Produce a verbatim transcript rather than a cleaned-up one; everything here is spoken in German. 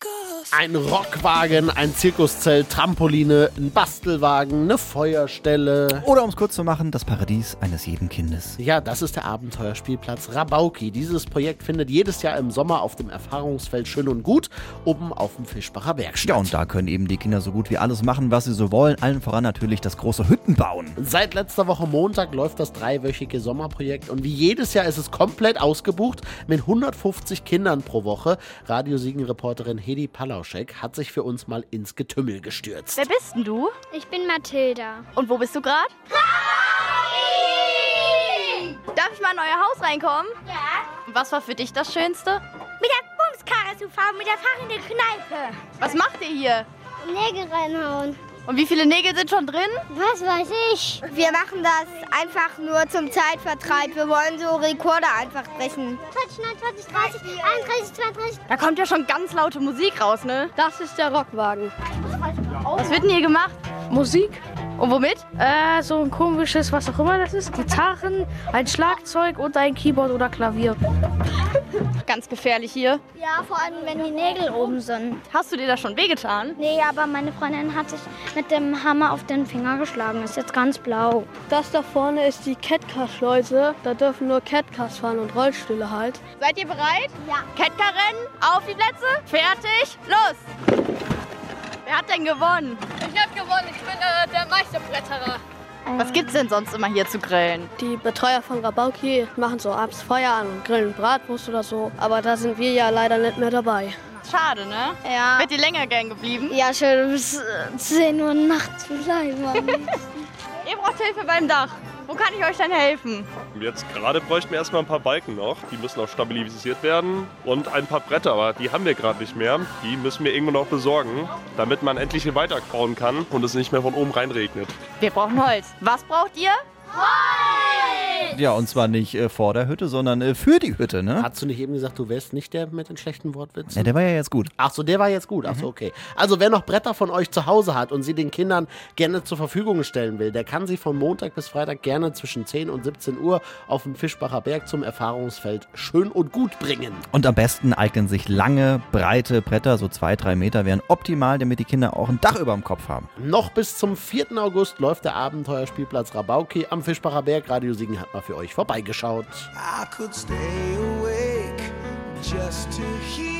Ein Rockwagen, ein Zirkuszelt, Trampoline, ein Bastelwagen, eine Feuerstelle. Oder um es kurz zu machen, das Paradies eines jeden Kindes. Ja, das ist der Abenteuerspielplatz Rabauki. Dieses Projekt findet jedes Jahr im Sommer auf dem Erfahrungsfeld Schön und Gut oben auf dem Fischbacher Berg statt. Ja, und da können eben die Kinder so gut wie alles machen, was sie so wollen. Allen voran natürlich das große Hütten bauen. Seit letzter Woche Montag läuft das dreiwöchige Sommerprojekt und wie jedes Jahr ist es komplett ausgebucht mit hundertfünfzig Kindern pro Woche. Radiosiegen-Reporterin Hedi Palauschek hat sich für uns mal ins Getümmel gestürzt. Wer bist denn du? Ich bin Mathilda. Und wo bist du gerade? Darf ich mal in euer Haus reinkommen? Ja. Und was war für dich das Schönste? Mit der Bumskarre zu fahren, mit der fahrenden Kneipe. Was macht ihr hier? Nägel reinhauen. Und wie viele Nägel sind schon drin? Was weiß ich. Wir machen das einfach nur zum Zeitvertreib. Wir wollen so Rekorde einfach brechen. zwanzig, neunundzwanzig, dreißig, einunddreißig, zweiunddreißig. Da kommt ja schon ganz laute Musik raus, ne? Das ist der Rockwagen. Was wird denn hier gemacht? Musik? Und womit? Äh, so ein komisches, was auch immer das ist. Gitarren, ein Schlagzeug und ein Keyboard oder Klavier. Ganz gefährlich hier. Ja, vor allem, wenn die Nägel oben sind. Hast du dir da schon wehgetan? Nee, aber meine Freundin hat sich mit dem Hammer auf den Finger geschlagen. Ist jetzt ganz blau. Das da vorne ist die Catcar-Schleuse. Da dürfen nur Catcars fahren und Rollstühle halt. Seid ihr bereit? Ja. Catcar-Rennen, auf die Plätze, fertig, los! Wer hat denn gewonnen? Ich hab gewonnen, ich bin äh, der Meisterbretterer. Was gibt's denn sonst immer hier zu grillen? Die Betreuer von Rabauki machen so abends Feuer an und grillen Bratwurst oder so. Aber da sind wir ja leider nicht mehr dabei. Schade, ne? Ja. Wird ihr länger gern geblieben? Ja, schön bis zehn Uhr nachts bleiben. Ihr braucht Hilfe beim Dach. Wo kann ich euch denn helfen? Jetzt gerade bräuchten wir erstmal ein paar Balken noch. Die müssen auch stabilisiert werden. Und ein paar Bretter, aber die haben wir gerade nicht mehr. Die müssen wir irgendwo noch besorgen, damit man endlich hier weiterbauen kann und es nicht mehr von oben reinregnet. Wir brauchen Holz. Was braucht ihr? Ja, und zwar nicht äh, vor der Hütte, sondern äh, für die Hütte, ne? Hast du nicht eben gesagt, du wärst nicht der mit den schlechten Wortwitzen? Ja, der war ja jetzt gut. Ach so, der war jetzt gut. Ach so, okay. Also wer noch Bretter von euch zu Hause hat und sie den Kindern gerne zur Verfügung stellen will, der kann sie von Montag bis Freitag gerne zwischen zehn und siebzehn Uhr auf dem Fischbacher Berg zum Erfahrungsfeld Schön und Gut bringen. Und am besten eignen sich lange, breite Bretter, so zwei, drei Meter, wären optimal, damit die Kinder auch ein Dach über dem Kopf haben. Noch bis zum vierten August läuft der Abenteuerspielplatz Rabauki am Fischbacher Berg. Radio Siegen hat mal für euch vorbeigeschaut. I could stay awake just to hear